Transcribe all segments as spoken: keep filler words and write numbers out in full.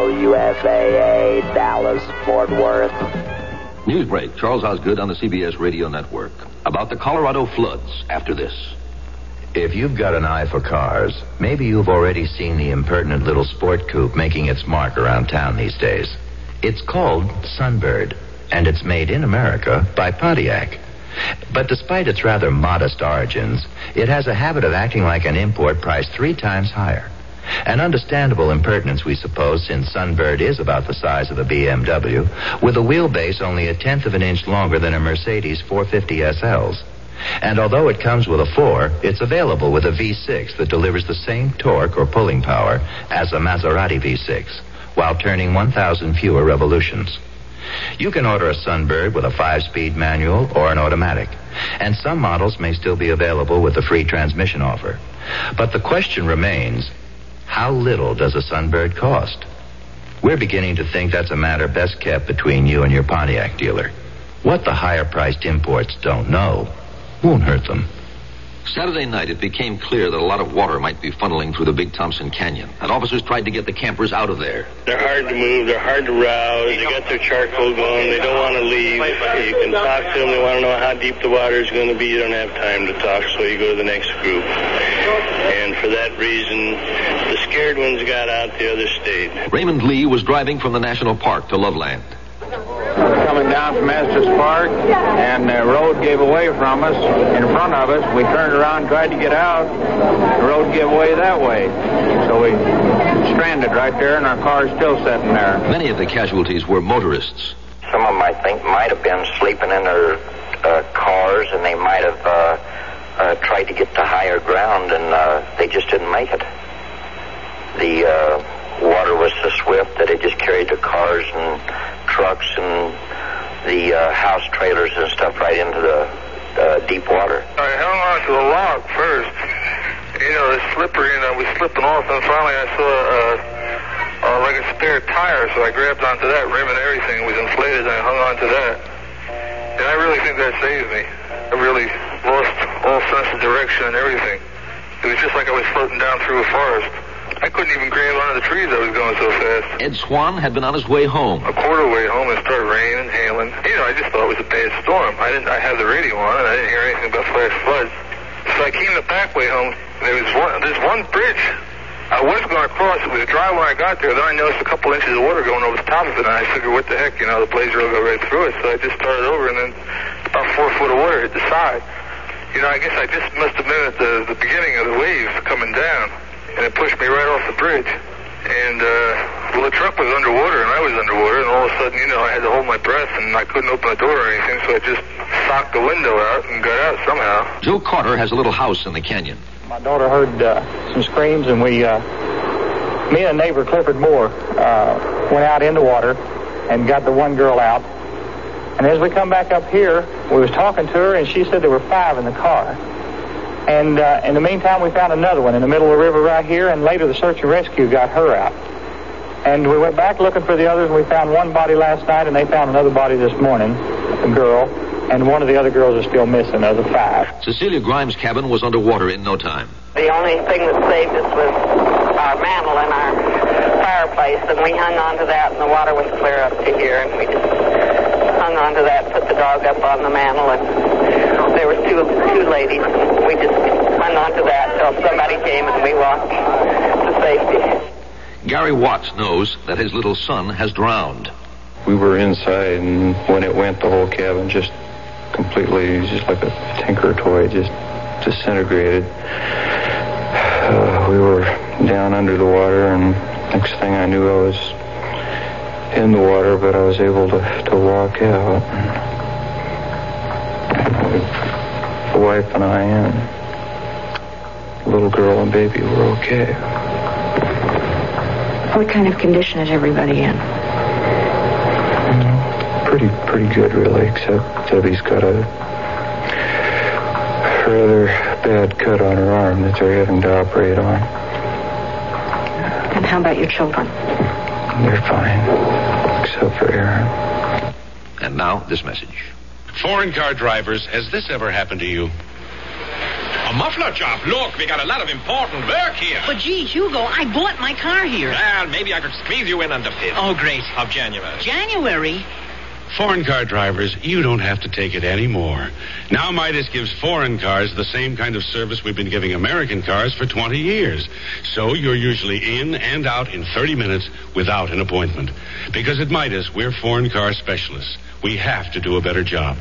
W F A A, Dallas, Fort Worth. Newsbreak, Charles Osgood on the C B S Radio Network. About the Colorado floods after this. If you've got an eye for cars, maybe you've already seen the impertinent little sport coupe making its mark around town these days. It's called Sunbird, and it's made in America by Pontiac. But despite its rather modest origins, it has a habit of acting like an import priced three times higher. An understandable impertinence, we suppose, since Sunbird is about the size of a B M W, with a wheelbase only a tenth of an inch longer than a Mercedes four fifty S L's. And although it comes with a four, it's available with a V six that delivers the same torque or pulling power as a Maserati V six, while turning one thousand fewer revolutions. You can order a Sunbird with a five-speed manual or an automatic, and some models may still be available with a free transmission offer. But the question remains, how little does a Sunbird cost? We're beginning to think that's a matter best kept between you and your Pontiac dealer. What the higher-priced imports don't know won't hurt them. Saturday night, it became clear that a lot of water might be funneling through the Big Thompson Canyon, and officers tried to get the campers out of there. They're hard to move. They're hard to rouse. They got their charcoal going. They don't want to leave. You can talk to them. They want to know how deep the water is going to be. You don't have time to talk, so you go to the next group. And for that reason, the scared ones got out, the others stayed. Raymond Lee was driving from the national park to Loveland. We're coming down from Estes Park, and the road gave away from us, in front of us. We turned around, tried to get out. The road gave away that way. So we stranded right there, and our car's still sitting there. Many of the casualties were motorists. Some of them, I think, might have been sleeping in their uh, cars, and they might have uh, uh, tried to get to higher ground, and uh, they just didn't make it. The uh, water was so swift that it just carried the cars and trucks and the uh, house trailers and stuff right into the uh, deep water. I hung on to the log first. You know, it's slippery, and I was slipping off, and finally I saw uh, uh, like a spare tire, so I grabbed onto that rim and everything was inflated, and I hung on to that. And I really think that saved me. I really lost all sense of direction and everything. It was just like I was floating down through a forest. I couldn't even grab onto the trees. I was going so fast. Ed Swan had been on his way home. A quarter way home, it started raining, hailing. You know, I just thought it was a bad storm. I didn't. I had the radio on, and I didn't hear anything about flash floods. So I came the back way home. There was one. There's one bridge. I was going to cross. It was dry when I got there. Then I noticed a couple inches of water going over the top of it, and I figured, what the heck? You know, the blazer will go right through it. So I just started over, and then about four foot of water hit the side. You know, I guess I just must have been at the the beginning of the wave coming down. And it pushed me right off the bridge. And, uh, well, the truck was underwater, and I was underwater, and all of a sudden, you know, I had to hold my breath, and I couldn't open the door or anything, so I just socked the window out and got out somehow. Joe Carter has a little house in the canyon. My daughter heard uh, some screams, and we, uh, me and a neighbor, Clifford Moore, uh, went out in the water and got the one girl out. And as we come back up here, we was talking to her, and she said there were five in the car. And uh, in the meantime, we found another one in the middle of the river right here, and later the search and rescue got her out. And we went back looking for the others, and we found one body last night, and they found another body this morning, a girl, and one of the other girls is still missing of the five. Cecilia Grimes' cabin was underwater in no time. The only thing that saved us was our mantle and our fireplace, and we hung on to that, and the water was clear up to here, and we just hung on to that, put the dog up on the mantle, and there were two two ladies, and we just hung on to that until somebody came and we walked to safety. Gary Watts knows that his little son has drowned. We were inside, and when it went, the whole cabin just completely, just like a Tinker toy, just disintegrated. Uh, we were down under the water, and next thing I knew, I was in the water, but I was able to, to walk out. The wife and I and little girl and baby were okay. What kind of condition is everybody in? Pretty, pretty good, really, except Debbie's got a rather bad cut on her arm that they're having to operate on. And how about your children? They're fine, except for Aaron. And now, this message. Foreign car drivers, has this ever happened to you? A muffler job. Look, we got a lot of important work here. But, gee, Hugo, I bought my car here. Well, maybe I could squeeze you in on the fifth. Oh, great. Of January. January? Foreign car drivers, you don't have to take it anymore. Now Midas gives foreign cars the same kind of service we've been giving American cars for twenty years. So you're usually in and out in thirty minutes without an appointment. Because at Midas, we're foreign car specialists. We have to do a better job.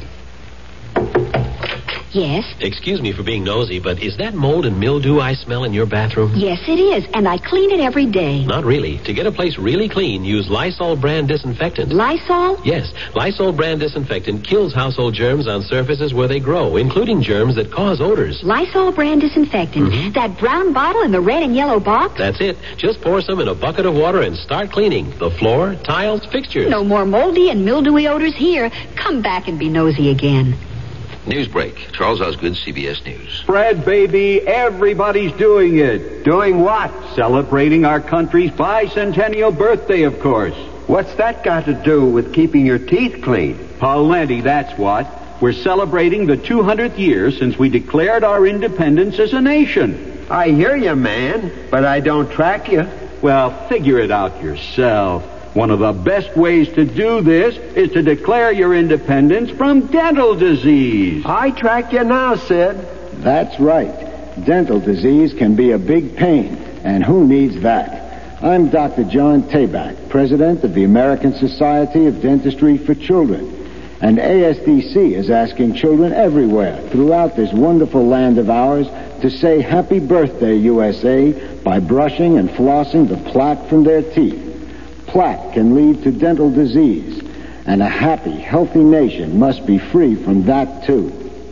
Yes? Excuse me for being nosy, but is that mold and mildew I smell in your bathroom? Yes, it is, and I clean it every day. Not really. To get a place really clean, use Lysol brand disinfectant. Lysol? Yes. Lysol brand disinfectant kills household germs on surfaces where they grow, including germs that cause odors. Lysol brand disinfectant? Mm-hmm. That brown bottle in the red and yellow box? That's it. Just pour some in a bucket of water and start cleaning the floor, tiles, fixtures. No more moldy and mildewy odors here. Come back and be nosy again. News break. Charles Osgood, C B S News. Fred, baby, everybody's doing it. Doing what? Celebrating our country's bicentennial birthday, of course. What's that got to do with keeping your teeth clean? Plenty, that's what. We're celebrating the two hundredth year since we declared our independence as a nation. I hear you, man, but I don't track you. Well, figure it out yourself. One of the best ways to do this is to declare your independence from dental disease. I track you now, Sid. That's right. Dental disease can be a big pain, and who needs that? I'm Doctor John Tabak, president of the American Society of Dentistry for Children. And A S D C is asking children everywhere throughout this wonderful land of ours to say happy birthday, U S A, by brushing and flossing the plaque from their teeth. Plaque can lead to dental disease, and a happy, healthy nation must be free from that, too.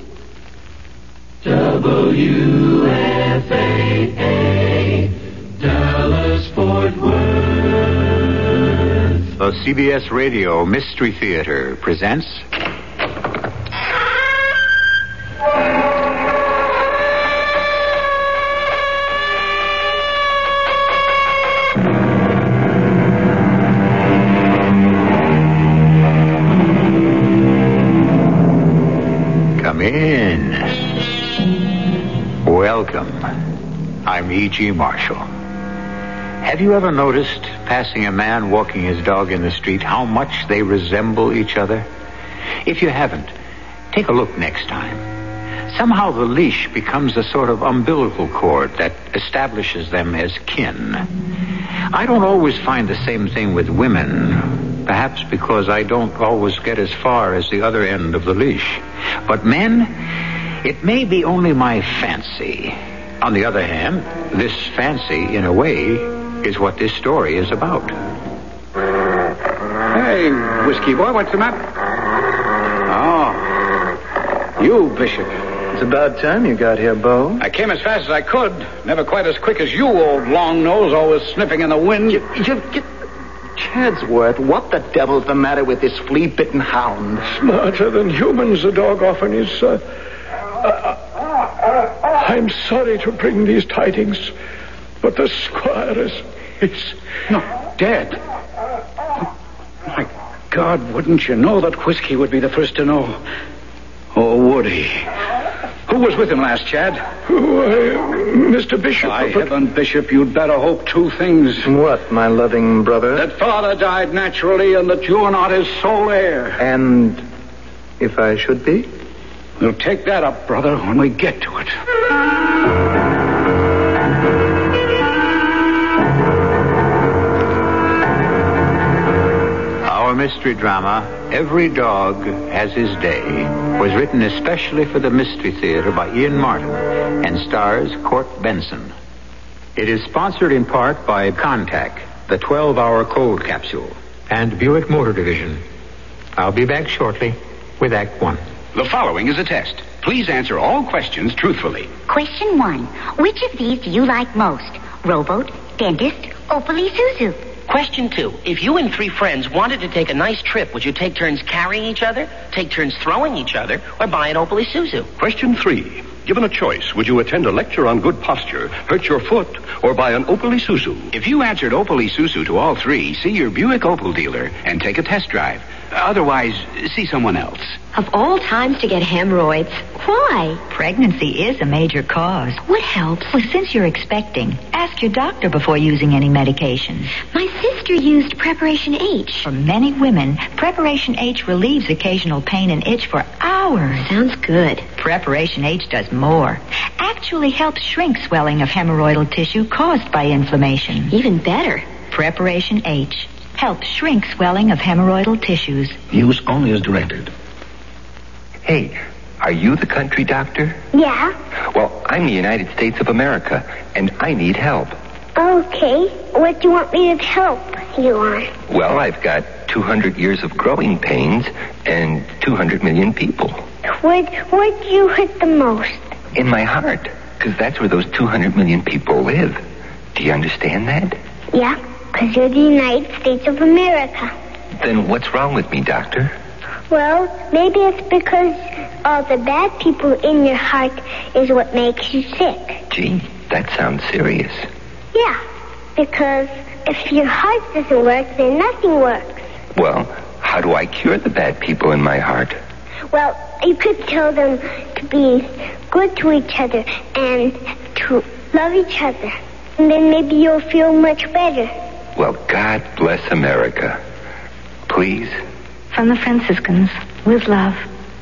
W F A A, Dallas Fort Worth. The C B S Radio Mystery Theater presents... In. Welcome. I'm E G. Marshall. Have you ever noticed, passing a man walking his dog in the street, how much they resemble each other? If you haven't, take a look next time. Somehow the leash becomes a sort of umbilical cord that establishes them as kin. I don't always find the same thing with women, perhaps because I don't always get as far as the other end of the leash. But men, it may be only my fancy. On the other hand, this fancy, in a way, is what this story is about. Hey, whiskey boy, what's the matter? Oh, you, Bishop. It's about time you got here, Bo. I came as fast as I could. Never quite as quick as you, old long nose, always sniffing in the wind. You, you get... Chadsworth, what the devil's the matter with this flea-bitten hound? Smarter than humans, the dog often is. Uh, uh, I'm sorry to bring these tidings, but the squire is... is... No, dead. My God, wouldn't you know that Whiskey would be the first to know? Or would he? Who was with him last, Chad? Oh, uh, Mister Bishop. By but... heaven, Bishop, you'd better hope two things. What, my loving brother? That father died naturally and that you are not his sole heir. And if I should be? We'll take that up, brother, when we get to it. Our mystery drama, Every Dog Has His Day, was written especially for the Mystery Theater by Ian Martin and stars Court Benson. It is sponsored in part by Contac, the twelve-hour cold capsule, and Buick Motor Division. I'll be back shortly with Act One. The following is a test. Please answer all questions truthfully. Question one. Which of these do you like most? Rowboat, dentist, Opal Isuzu? Question two. If you and three friends wanted to take a nice trip, would you take turns carrying each other, take turns throwing each other, or buy an Opal Isuzu? Question three. Given a choice, would you attend a lecture on good posture, hurt your foot, or buy an Opal Isuzu? If you answered Opal Isuzu to all three, see your Buick Opal dealer and take a test drive. Otherwise, see someone else. Of all times to get hemorrhoids, why? Pregnancy is a major cause. What helps? Well, since you're expecting, ask your doctor before using any medication. My sister used Preparation H. For many women, Preparation H relieves occasional pain and itch for hours. Sounds good. Preparation H does more. Actually helps shrink swelling of hemorrhoidal tissue caused by inflammation. Even better. Preparation H helps shrink swelling of hemorrhoidal tissues. Use only as directed. Hey, are you the country doctor? Yeah. Well, I'm the United States of America, and I need help. Okay. What do you want me to help you on? Well, I've got two hundred years of growing pains and two hundred million people. Where, where do you hit the most? In my heart, because that's where those two hundred million people live. Do you understand that? Yeah, because you're the United States of America. Then what's wrong with me, doctor? Well, maybe it's because all the bad people in your heart is what makes you sick. Gee, that sounds serious. Yeah, because if your heart doesn't work, then nothing works. Well, how do I cure the bad people in my heart? Well, you could tell them to be good to each other and to love each other. And then maybe you'll feel much better. Well, God bless America. Please. From the Franciscans, with love.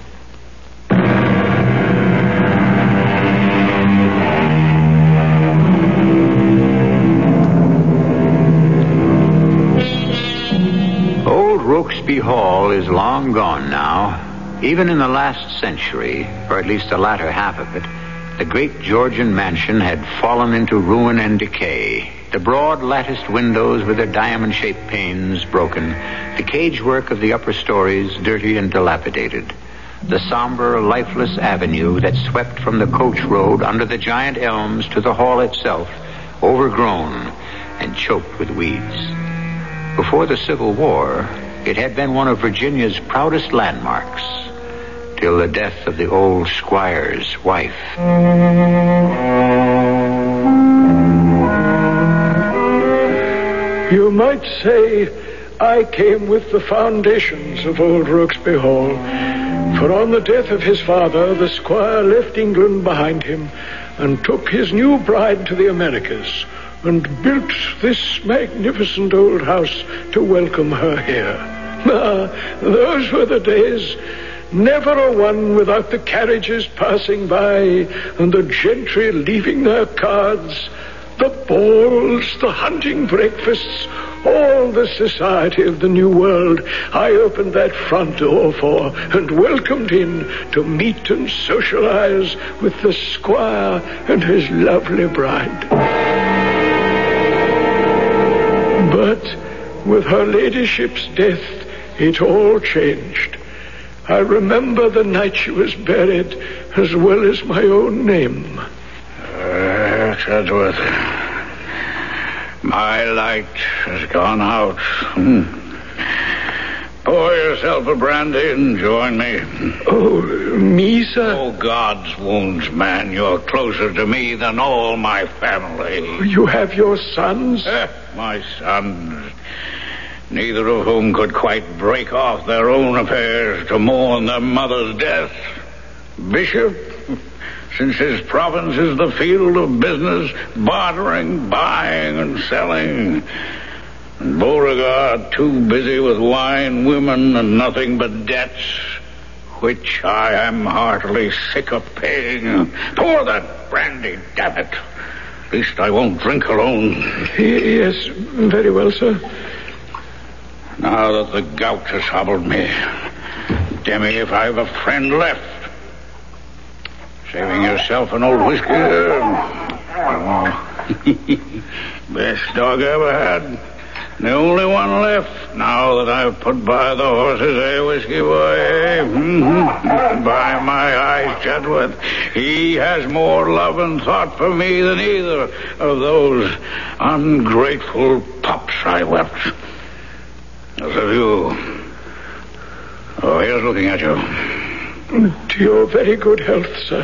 Old Rokesby Hall is long gone now. Even in the last century, or at least the latter half of it, the great Georgian mansion had fallen into ruin and decay. The broad latticed windows with their diamond-shaped panes broken, the cagework of the upper stories dirty and dilapidated, the somber, lifeless avenue that swept from the coach road under the giant elms to the hall itself, overgrown and choked with weeds. Before the Civil War, it had been one of Virginia's proudest landmarks, till the death of the old squire's wife. You might say I came with the foundations of old Rokesby Hall, for on the death of his father, the squire left England behind him and took his new bride to the Americas and built this magnificent old house to welcome her here. Ah, those were the days. Never a one without the carriages passing by and the gentry leaving their cards, the balls, the hunting breakfasts, all the society of the new world I opened that front door for and welcomed in to meet and socialize with the squire and his lovely bride. But with her ladyship's death, it all changed. I remember the night she was buried as well as my own name. Uh, Chadsworth, my light has gone out. Hmm. Pour yourself a brandy and join me. Oh, me, sir? Oh, God's wounds, man, you're closer to me than all my family. You have your sons? Eh, my sons, neither of whom could quite break off their own affairs to mourn their mother's death. Bishop, since his province is the field of business, bartering, buying, and selling. And Beauregard too busy with wine, women, and nothing but debts, which I am heartily sick of paying. Pour that brandy, damn it. At least I won't drink alone. Yes, very well, sir. Now that the gout has hobbled me, Demi, if I've a friend left. Saving yourself an old whiskey. Best dog I ever had. The only one left now that I've put by the horses, eh, whiskey boy? Eh? Mm-hmm. By my eyes, Chadsworth, he has more love and thought for me than either of those ungrateful pups I left. As of you. Oh, here's looking at you. To your very good health, sir.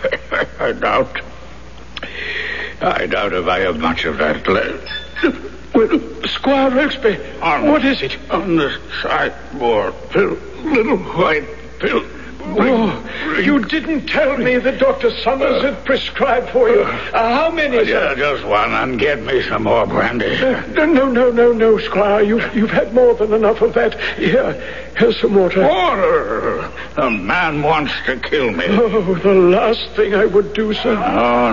I doubt. I doubt if I have much of that left. Well, Squire Rokesby, On, what is it? On the sideboard. Pill, little white pill. Oh, you didn't tell me that Doctor Summers had prescribed for you. Uh, how many, sir? Yeah, just one, and get me some more brandy. Uh, no, no, no, no, Squire. You've, you've had more than enough of that. Here, here's some water. Water? The man wants to kill me. Oh, the last thing I would do, sir. Oh,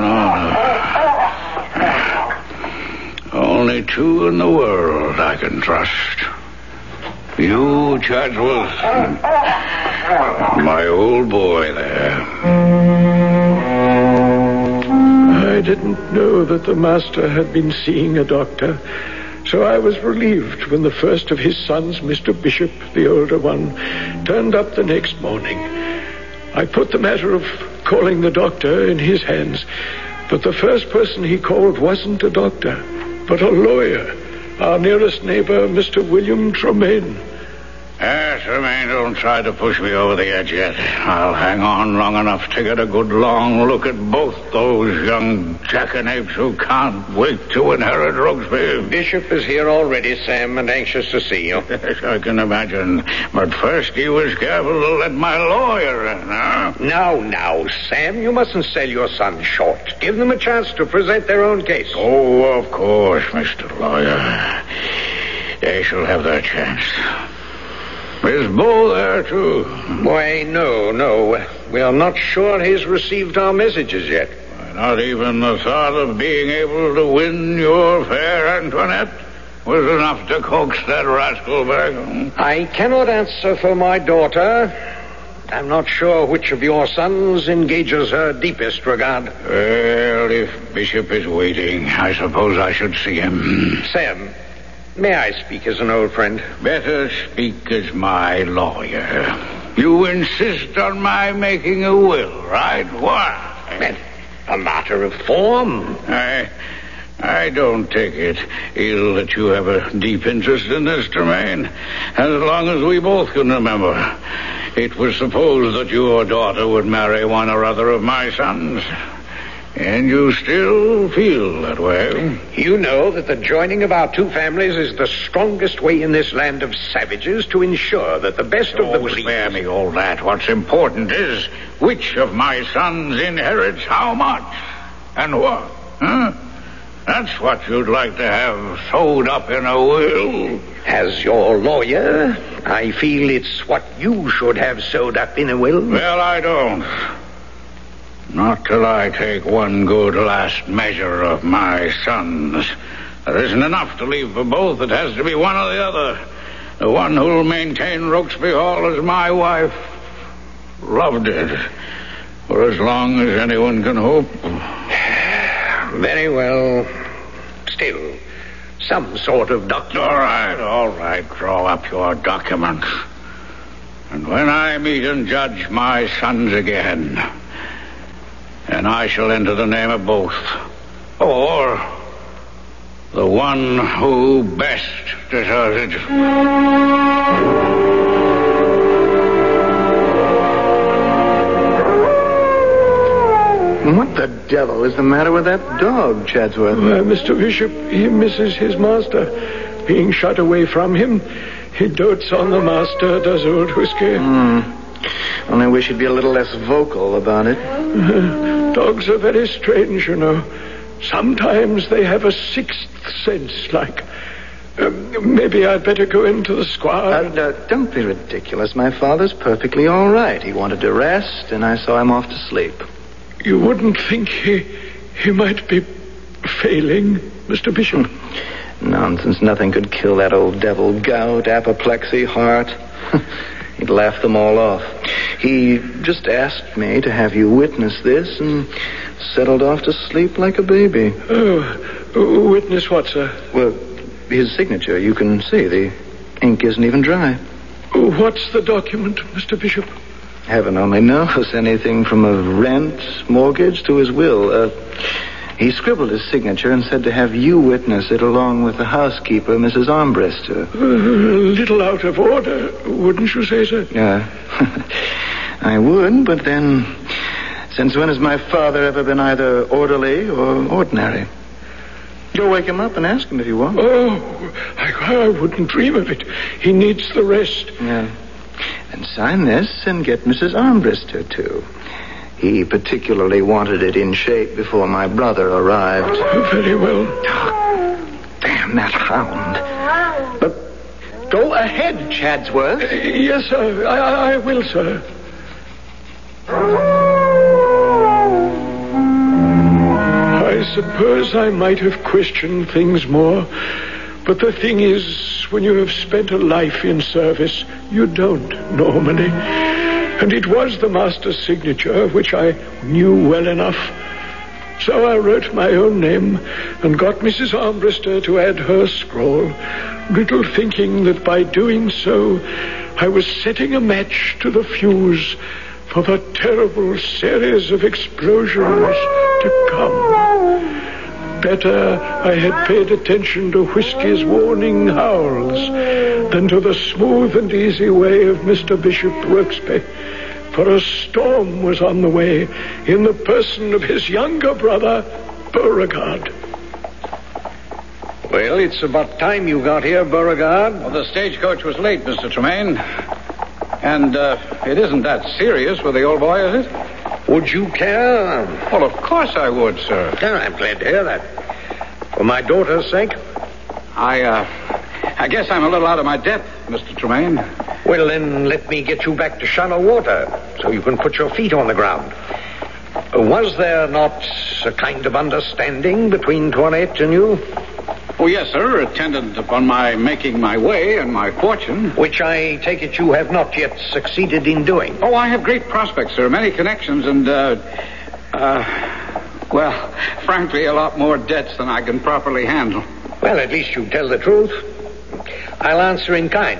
no, no. Only two in the world I can trust. You, Chadsworth, my old boy there. I didn't know that the master had been seeing a doctor, so I was relieved when the first of his sons, Mister Bishop, the older one, turned up the next morning. I put the matter of calling the doctor in his hands, but the first person he called wasn't a doctor, but a lawyer. Our nearest neighbor, Mister William Tremaine. Yes, Tremaine, don't try to push me over the edge yet. I'll hang on long enough to get a good long look at both those young jackanapes who can't wait to inherit Rokesby. Bishop is here already, Sam, and anxious to see you. Yes, I can imagine. But first he was careful to let my lawyer in, huh? Now, now, Sam, you mustn't sell your son short. Give them a chance to present their own case. Oh, of course, Mister Lawyer. They shall have their chance. Is Bo there, too? Why, no, no. We are not sure he's received our messages yet. Why, not even the thought of being able to win your fair Antoinette was enough to coax that rascal back. I cannot answer for my daughter. I'm not sure which of your sons engages her deepest regard. Well, if Bishop is waiting, I suppose I should see him. Sam, may I speak as an old friend? Better speak as my lawyer. You insist on my making a will, right? Why? A matter of form. I, I don't take it ill that you have a deep interest in this, Tremaine. As long as we both can remember, it was supposed that your daughter would marry one or other of my sons. And you still feel that way? You know that the joining of our two families is the strongest way in this land of savages to ensure that the best oh, of the breed... spare me all that. What's important is which of my sons inherits how much and what, huh? That's what you'd like to have sewed up in a will. As your lawyer, I feel it's what you should have sewed up in a will. Well, I don't. Not till I take one good last measure of my sons. There isn't enough to leave for both. It has to be one or the other. The one who'll maintain Rokesby Hall as my wife. Loved it. For as long as anyone can hope. Very well. Still, some sort of document. All right, all right. Draw up your documents. And when I meet and judge my sons again... and I shall enter the name of both. Or the one who best deserves it. What the devil is the matter with that dog, Chadsworth? Uh, Mister Bishop, he misses his master. Being shut away from him, he dotes on the master, does old Whiskey. Mm. Only wish he'd be a little less vocal about it. Uh, dogs are very strange, you know. Sometimes they have a sixth sense, like... Uh, maybe I'd better go into the squire. Uh, uh, don't be ridiculous. My father's perfectly all right. He wanted to rest, and I saw him off to sleep. You wouldn't think he... he might be failing, Mister Bishop? Nonsense. Nothing could kill that old devil. Gout, apoplexy, heart... He'd laugh them all off. He just asked me to have you witness this and settled off to sleep like a baby. Oh, witness what, sir? Well, his signature. You can see the ink isn't even dry. What's the document, Mister Bishop? Heaven only knows. Anything from a rent, mortgage to his will. Uh, he scribbled his signature and said to have you witness it along with the housekeeper, Missus Armbruster. Uh, a little out of order, wouldn't you say, sir? Yeah. I would, but then, since when has my father ever been either orderly or ordinary? Go wake him up and ask him if you want. Oh, I, I wouldn't dream of it. He needs the rest. Yeah. And sign this and get Missus Armbruster, too. He particularly wanted it in shape before my brother arrived. Oh, very well. Oh, damn that hound. But go ahead, Chadsworth. Uh, yes, sir. I, I will, sir. I suppose I might have questioned things more, but the thing is, when you have spent a life in service, you don't normally. And it was the master's signature, which I knew well enough. So I wrote my own name and got Missus Armbruster to add her scrawl, little thinking that by doing so, I was setting a match to the fuse for the terrible series of explosions to come. Better I had paid attention to Whiskey's warning howls than to the smooth and easy way of Mister Bishop Wilkesby, for a storm was on the way in the person of his younger brother, Beauregard. Well, it's about time you got here, Beauregard. Well, the stagecoach was late, Mister Tremaine. And uh, it isn't that serious with the old boy, is it? Would you care? Well, of course I would, sir. Oh, I'm glad to hear that. For my daughter's sake? I, uh, I guess I'm a little out of my depth, Mister Tremaine. Well, then let me get you back to shallow water so you can put your feet on the ground. Was there not a kind of understanding between Toinette and you? Oh, yes, sir, attendant upon my making my way and my fortune. Which I take it you have not yet succeeded in doing. Oh, I have great prospects, sir, many connections, and, uh, uh, well, frankly, a lot more debts than I can properly handle. Well, at least you tell the truth. I'll answer in kind.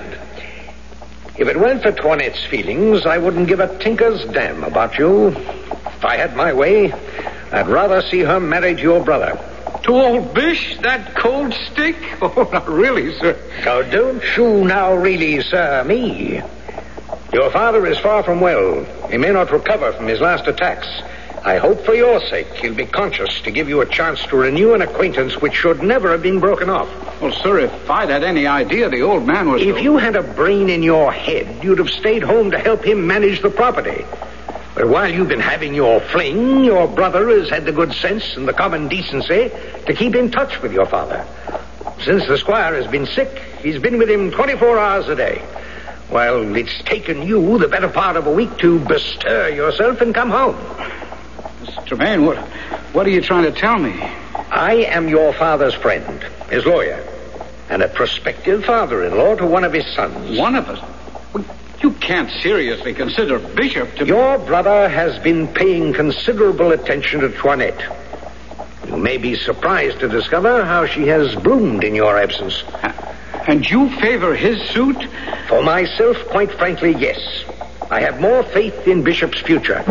If it weren't for Toinette's feelings, I wouldn't give a tinker's damn about you. If I had my way, I'd rather see her married to your brother. To old Bish, that cold stick? Oh, not really, sir. Now, don't you now really, sir, me. Your father is far from well. He may not recover from his last attacks. I hope for your sake he'll be conscious to give you a chance to renew an acquaintance which should never have been broken off. Well, sir, if I'd had any idea the old man was... If you had a brain in your head, you'd have stayed home to help him manage the property. But while you've been having your fling, your brother has had the good sense and the common decency to keep in touch with your father. Since the squire has been sick, he's been with him twenty-four hours a day. While it's taken you the better part of a week to bestir yourself and come home. Mister Tremaine, what, what are you trying to tell me? I am your father's friend, his lawyer, and a prospective father-in-law to one of his sons. One of us? You can't seriously consider Bishop to... Your brother has been paying considerable attention to Toinette. You may be surprised to discover how she has bloomed in your absence. And you favor his suit? For myself, quite frankly, yes. I have more faith in Bishop's future.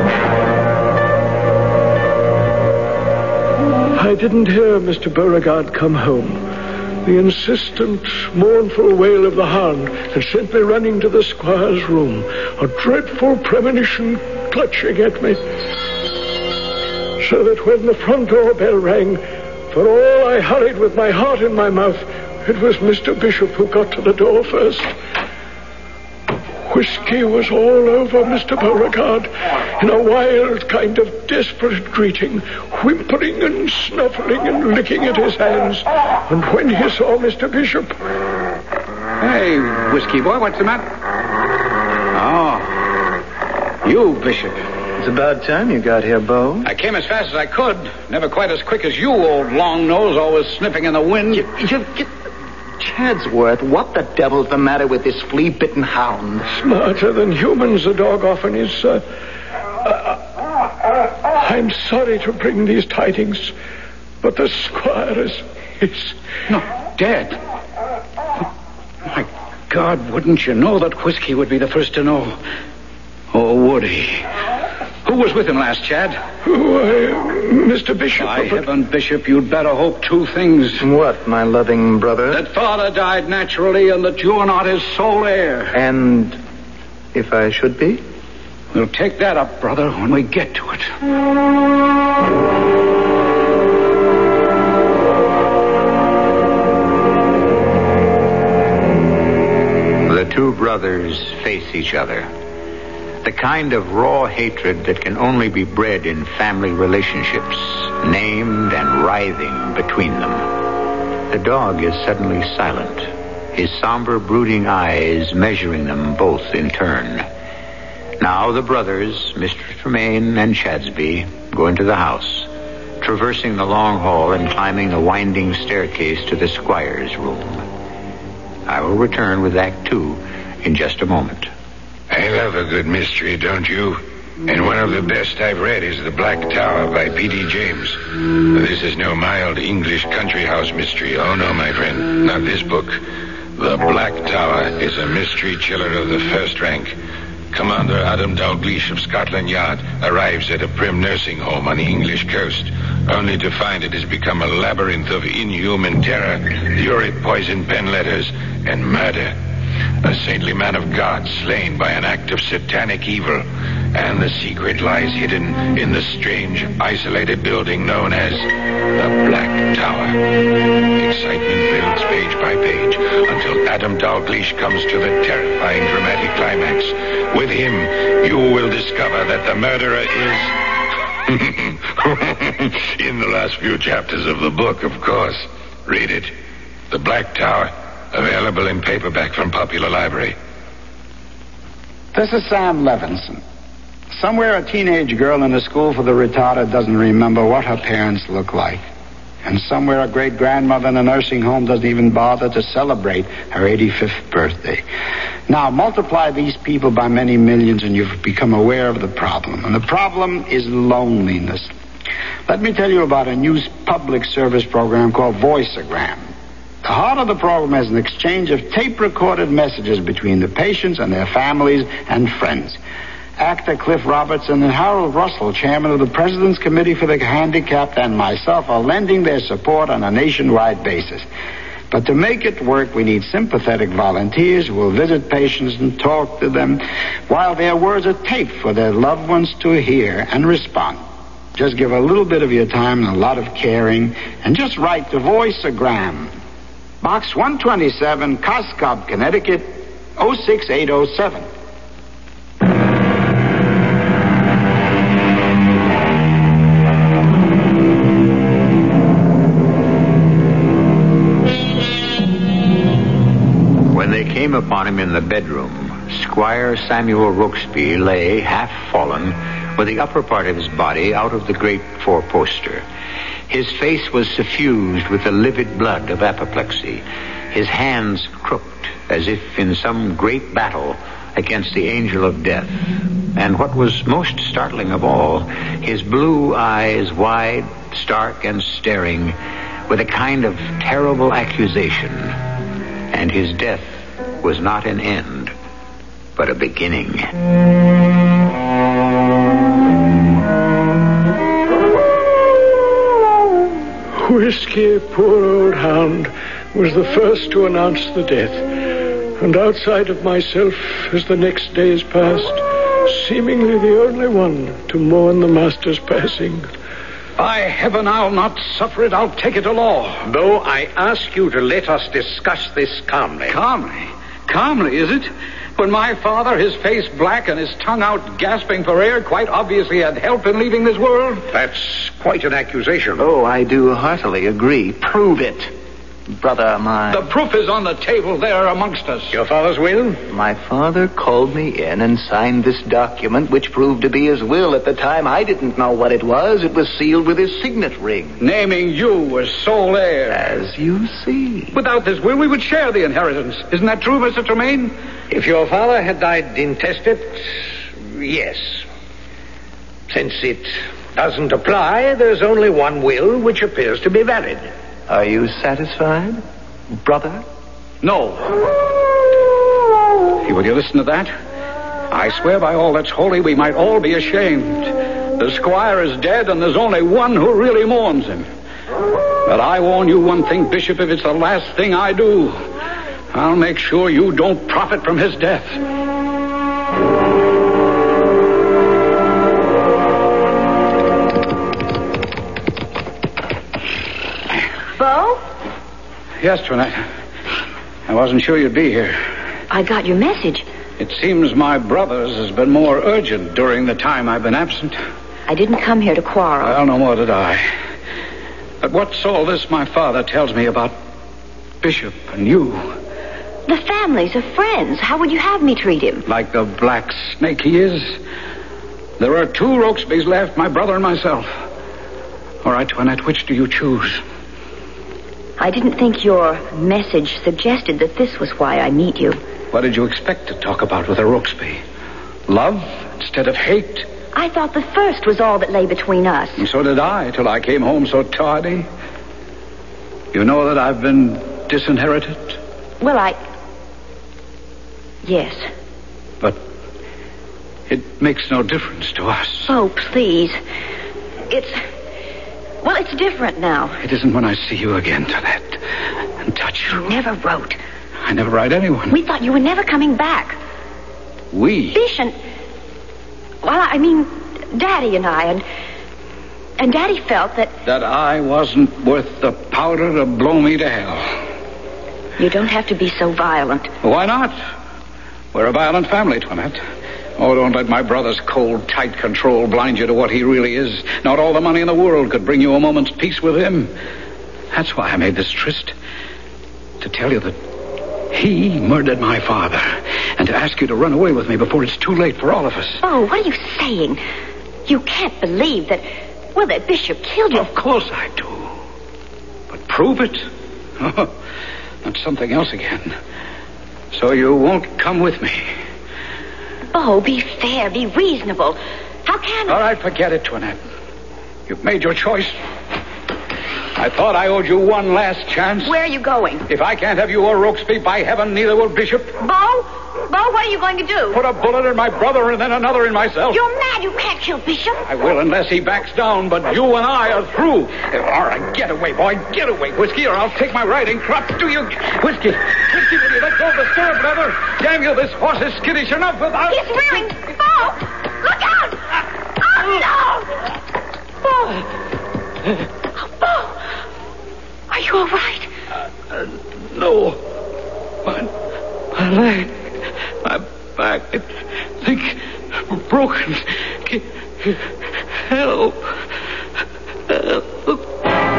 I didn't hear Mister Beauregard come home. The insistent, mournful wail of the hound had sent me running to the squire's room, a dreadful premonition clutching at me. So that when the front door bell rang, for all I hurried with my heart in my mouth, it was Mister Bishop who got to the door first. Whiskey was all over Mister Beauregard in a wild kind of desperate greeting, whimpering and snuffling and licking at his hands. And when he saw Mister Bishop... Hey, Whiskey boy, what's the matter? Oh, you, Bishop. It's about time you got here, Beau. I came as fast as I could. Never quite as quick as you, old long nose, always sniffing in the wind. You, you, you... Chadsworth, what the devil's the matter with this flea-bitten hound? Smarter than humans, the dog often is, sir. Uh, I'm sorry to bring these tidings, but the squire is... is... No, dead. My God, wouldn't you know that Whiskey would be the first to know? Oh, would he? Who was with him last, Chad? Who, uh, Mister Bishop. By but... heaven, Bishop, you'd better hope two things. What, my loving brother? That father died naturally and that you are not his sole heir. And if I should be? We'll take that up, brother, when we get to it. brothers face each other. The kind of raw hatred that can only be bred in family relationships, named and writhing between them. The dog is suddenly silent, his somber, brooding eyes measuring them both in turn. Now the brothers, Mister Tremaine and Chadsby, go into the house, traversing the long hall and climbing the winding staircase to the squire's room. I will return with Act Two in just a moment. I love a good mystery, don't you? And one of the best I've read is The Black Tower by P D James. This is no mild English country house mystery. Oh, no, my friend, not this book. The Black Tower is a mystery chiller of the first rank. Commander Adam Dalgleish of Scotland Yard arrives at a prim nursing home on the English coast, only to find it has become a labyrinth of inhuman terror, lurid poison pen letters, and murder. A saintly man of God slain by an act of satanic evil, and the secret lies hidden in the strange, isolated building known as the Black Tower. Excitement builds page by page until Adam Dalgleish comes to the terrifying dramatic climax. With him, you will discover that the murderer is... in the last few chapters of the book, of course. Read it. The Black Tower. Available in paperback from Popular Library. This is Sam Levinson. Somewhere a teenage girl in a school for the retarded doesn't remember what her parents look like. And somewhere a great-grandmother in a nursing home doesn't even bother to celebrate her eighty-fifth birthday. Now, multiply these people by many millions and you've become aware of the problem. And the problem is loneliness. Let me tell you about a new public service program called Voiceogram. The heart of the program is an exchange of tape-recorded messages between the patients and their families and friends. Actor Cliff Robertson and Harold Russell, chairman of the President's Committee for the Handicapped, and myself are lending their support on a nationwide basis. But to make it work, we need sympathetic volunteers who will visit patients and talk to them while their words are taped for their loved ones to hear and respond. Just give a little bit of your time and a lot of caring, and just write to Voiceogram. Box one twenty-seven, Coscob, Connecticut, oh six eight oh seven. When they came upon him in the bedroom, Squire Samuel Rokesby lay, half fallen, with the upper part of his body out of the great four-poster. His face was suffused with the livid blood of apoplexy, his hands crooked as if in some great battle against the angel of death. And what was most startling of all, his blue eyes wide, stark, and staring with a kind of terrible accusation. And his death was not an end, but a beginning. Whiskey, poor old hound, was the first to announce the death. And outside of myself, as the next days passed, seemingly the only one to mourn the master's passing. By heaven, I'll not suffer it. I'll take it to law. Though I ask you to let us discuss this calmly. Calmly? Calmly, is it? When my father, his face black and his tongue out gasping for air, quite obviously had help in leaving this world? That's quite an accusation. Oh, I do heartily agree. Prove it, brother mine. The proof is on the table there amongst us. Your father's will? My father called me in and signed this document, which proved to be his will. At the time, I didn't know what it was. It was sealed with his signet ring. Naming you as sole heir. As you see. Without this will, we would share the inheritance. Isn't that true, Mister Tremaine? If your father had died intestate, yes. Since it doesn't apply, there's only one will which appears to be valid. Are you satisfied, brother? No. Will you listen to that? I swear by all that's holy, we might all be ashamed. The squire is dead, and there's only one who really mourns him. But I warn you one thing, Bishop, if it's the last thing I do, I'll make sure you don't profit from his death. Bo? Yes, Trinette. I wasn't sure you'd be here. I got your message. It seems my brother's has been more urgent during the time I've been absent. I didn't come here to quarrel. Well, no more did I. But what's all this my father tells me about Bishop and you? The families are friends. How would you have me treat him? Like the black snake he is. There are two Rokesbys left, my brother and myself. All right, Toinette, which do you choose? I didn't think your message suggested that this was why I meet you. What did you expect to talk about with a Rokesby? Love instead of hate? I thought the first was all that lay between us. And so did I, till I came home so tardy. You know that I've been disinherited? Well, I... Yes. But it makes no difference to us. Oh, please. It's... Well, it's different now. It isn't when I see you again, Toinette, and touch you. You never wrote. I never write anyone. We thought you were never coming back. We? Bish and... Well, I mean, Daddy and I, and... And Daddy felt that... That I wasn't worth the powder to blow me to hell. You don't have to be so violent. Why not? We're a violent family, Toinette. Oh, don't let my brother's cold, tight control blind you to what he really is. Not all the money in the world could bring you a moment's peace with him. That's why I made this tryst. To tell you that he murdered my father. And to ask you to run away with me before it's too late for all of us. Oh, what are you saying? You can't believe that... Well, that Bishop killed you. Of course I do. But prove it? Oh, that's something else again. So you won't come with me. Oh, be fair, be reasonable. How can I... All right, forget it, Toinette. You've made your choice. I thought I owed you one last chance. Where are you going? If I can't have you or Rokesby, by heaven, neither will Bishop. Bo? Bo, what are you going to do? Put a bullet in my brother and then another in myself. You're mad. You can't kill Bishop. I will unless he backs down, but you and I are through. All right, get away, boy. Get away, Whiskey, or I'll take my riding crop. Do you... Whiskey. Whiskey, will you let go of the stirrup leather? Damn you, this horse is skittish enough without... He's rearing. Bo! Look out! Oh, no! Bo! Bo! Are you all right? Uh, uh, no. My, my leg, my back, I think, broken. Help. Help.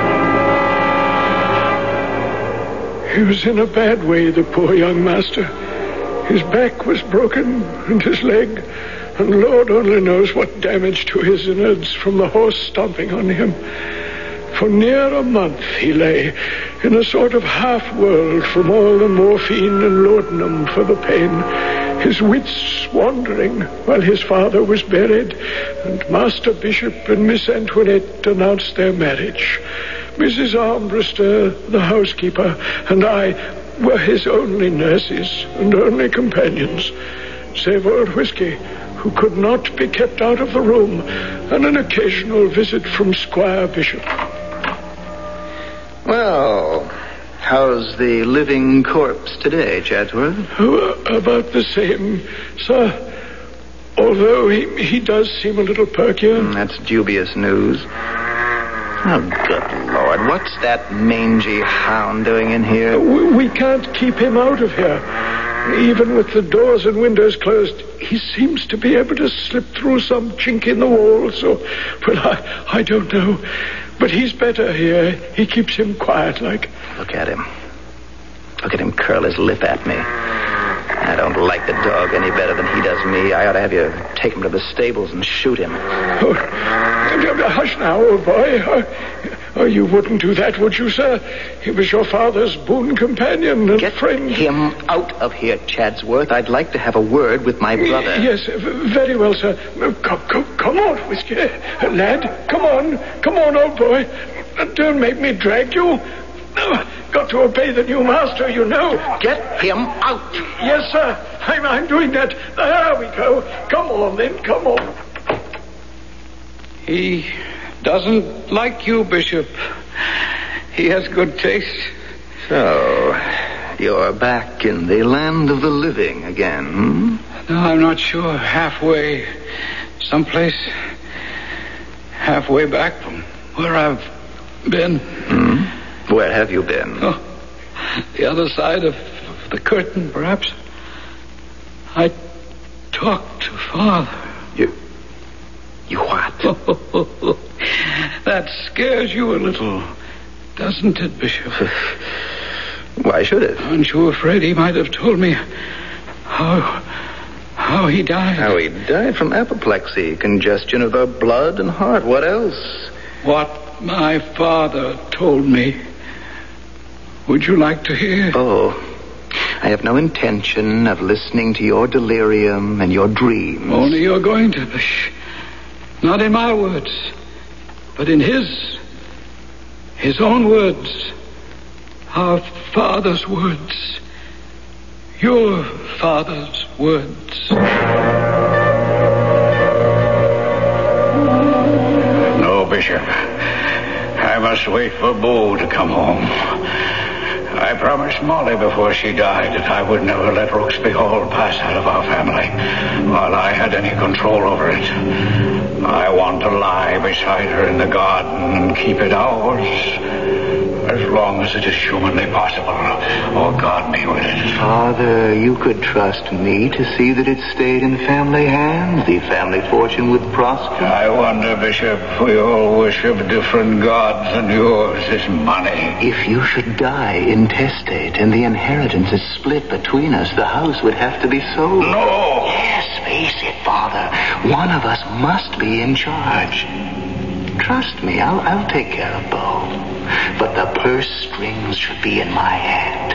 He was in a bad way, the poor young master. His back was broken, and his leg, and Lord only knows what damage to his innards from the horse stomping on him. For near a month he lay in a sort of half-world from all the morphine and laudanum for the pain, his wits wandering while his father was buried, and Master Bishop and Miss Antoinette announced their marriage. Missus Armbruster, the housekeeper, and I were his only nurses and only companions, save old Whiskey, who could not be kept out of the room, and an occasional visit from Squire Bishop. Well, how's the living corpse today, Chatsworth? Oh, about the same, sir. Although he, he does seem a little perkier. Mm, that's dubious news. Oh, good Lord. What's that mangy hound doing in here? We, we can't keep him out of here. Even with the doors and windows closed, he seems to be able to slip through some chink in the wall, so... Well, I, I don't know. But he's better here. He keeps him quiet like. Look at him. Look at him curl his lip at me. I don't like the dog any better than he does me. I ought to have you take him to the stables and shoot him. Oh, hush now, old boy. Oh, oh, you wouldn't do that, would you, sir? He was your father's boon companion and Get friend. Get him out of here, Chadsworth. I'd like to have a word with my brother. Yes, very well, sir. Come, come, come on, Whiskey. Lad, come on. Come on, old boy. Don't make me drag you. Got to obey the new master, you know. Get him out. Yes, sir. I'm, I'm doing that. There we go. Come on, then. Come on. He doesn't like you, Bishop. He has good taste. So, you're back in the land of the living again, hmm? No, I'm not sure. Halfway. Someplace halfway back from where I've been. Hmm? Where have you been? Oh, the other side of the curtain, perhaps. I talked to Father. You... You what? That scares you a little, doesn't it, Bishop? Why should it? Aren't you afraid he might have told me how... how he died? How he died from apoplexy, congestion of the blood and heart. What else? What my father told me. Would you like to hear? Oh, I have no intention of listening to your delirium and your dreams. Only you're going to, Bish. Not in my words, but in his. His own words. Our father's words. Your father's words. No, Bishop. I must wait for Bo to come home. I promised Molly before she died that I would never let Rooksby Hall pass out of our family while I had any control over it. I want to lie beside her in the garden and keep it ours as long as it is humanly possible. Oh, God be with it. Father, you could trust me to see that it stayed in family hands. The family fortune would prosper. I wonder, Bishop, we all worship different gods, and yours is money. If you should die intestate and the inheritance is split between us, the house would have to be sold. No! Yes, face it, Father. One of us must be in charge. Trust me, I'll, I'll take care of Bo. But the purse strings should be in my hand.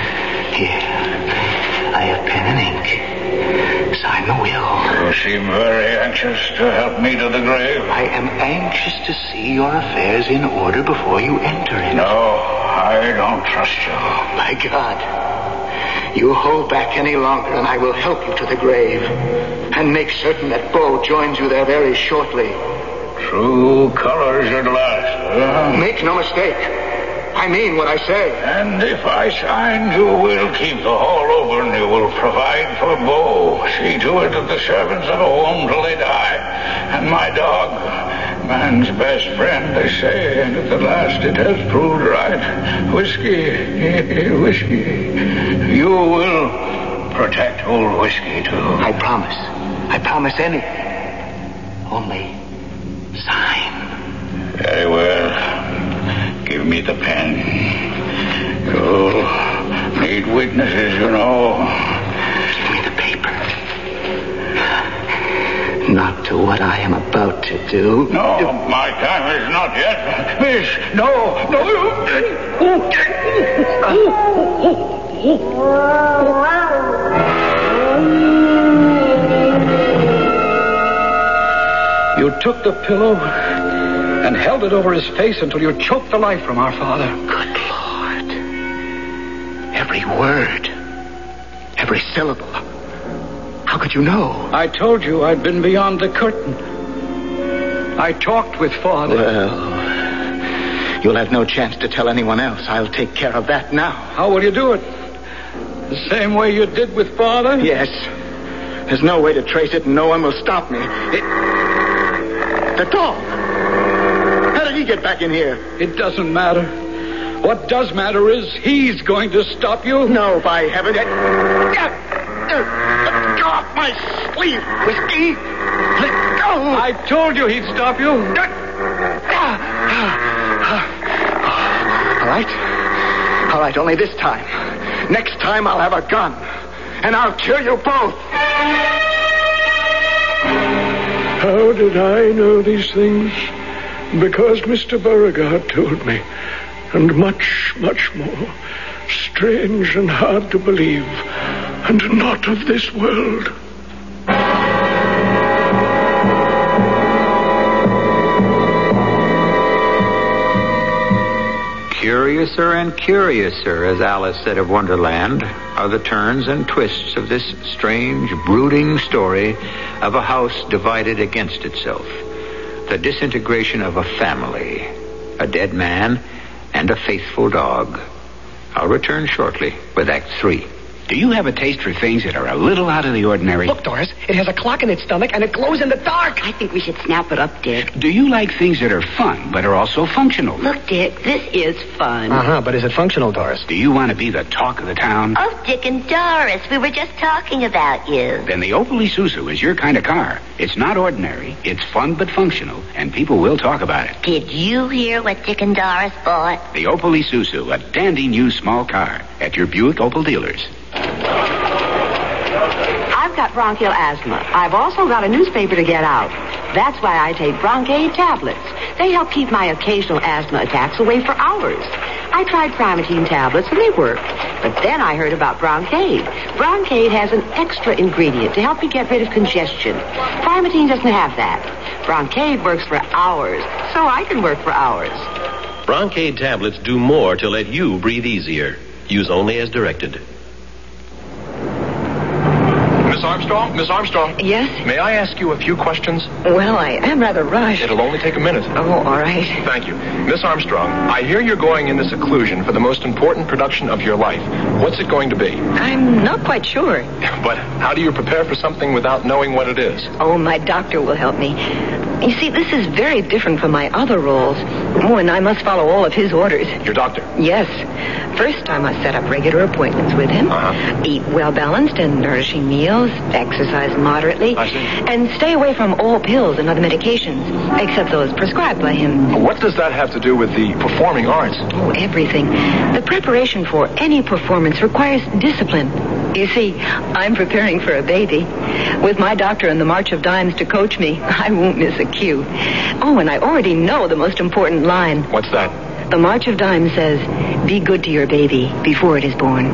Here, I have pen and ink. Sign the will. You seem very anxious to help me to the grave. I am anxious to see your affairs in order before you enter it. No, I don't trust you. My God. You hold back any longer and I will help you to the grave. And make certain that Bo joins you there very shortly. True colors at last, huh? Make no mistake. I mean what I say. And if I sign, you will keep the hall over and you will provide for Bo. See to it that the servants are home till they die. And my dog, man's best friend, they say, and at the last it has proved right. Whiskey, whiskey. You will protect old Whiskey, too. I promise. I promise anything. Only sign. Very well. Give me the pen. You'll need witnesses, you know. Give me the paper. Not to what I am about to do. No, my time is not yet. Miss, no, no. You took the pillow and held it over his face until you choked the life from our father. Good Lord. Every word. Every syllable. How could you know? I told you I'd been beyond the curtain. I talked with Father. Well, you'll have no chance to tell anyone else. I'll take care of that now. How will you do it? The same way you did with Father? Yes. There's no way to trace it and no one will stop me. It... The dog. How did he get back in here? It doesn't matter. What does matter is he's going to stop you. No, by heaven. Let go off my sleeve, Whiskey. Let go. I told you he'd stop you. All right. All right, only this time. Next time I'll have a gun. And I'll kill you both. How did I know these things? Because Mister Beauregard told me. And much, much more. Strange and hard to believe. And not of this world. Curiouser and curiouser, as Alice said of Wonderland, are the turns and twists of this strange, brooding story of a house divided against itself. The disintegration of a family, a dead man, and a faithful dog. I'll return shortly with Act Three. Do you have a taste for things that are a little out of the ordinary? Look, Doris, it has a clock in its stomach and it glows in the dark. I think we should snap it up, Dick. Do you like things that are fun but are also functional? Look, Dick, this is fun. Uh-huh, but is it functional, Doris? Do you want to be the talk of the town? Oh, Dick and Doris, we were just talking about you. Then the Opel Isuzu is your kind of car. It's not ordinary, it's fun but functional, and people will talk about it. Did you hear what Dick and Doris bought? The Opel Isuzu, a dandy new small car, at your Buick Opel dealers. I've got bronchial asthma. I've also got a newspaper to get out. That's why I take Broncaid tablets. They help keep my occasional asthma attacks away for hours. I tried Primatene tablets and they worked. But then I heard about Broncaid. Broncaid has an extra ingredient to help you get rid of congestion. Primatene doesn't have that. Broncaid works for hours, so I can work for hours. Broncaid tablets do more to let you breathe easier. Use only as directed. Miss Armstrong? Miss Armstrong? Yes? May I ask you a few questions? Well, I am rather rushed. It'll only take a minute. Oh, all right. Thank you. Miss Armstrong, I hear you're going into seclusion for the most important production of your life. What's it going to be? I'm not quite sure. But how do you prepare for something without knowing what it is? Oh, my doctor will help me. You see, this is very different from my other roles. Oh, and I must follow all of his orders. Your doctor? Yes. First, I must set up regular appointments with him. Uh-huh. Eat well-balanced and nourishing meals. Exercise moderately. I see. And stay away from all pills and other medications, except those prescribed by him. What does that have to do with the performing arts? Oh, everything. The preparation for any performance requires discipline. You see, I'm preparing for a baby. With my doctor and the March of Dimes to coach me, I won't miss a cue. Oh, and I already know the most important line. What's that? The March of Dimes says, be good to your baby before it is born.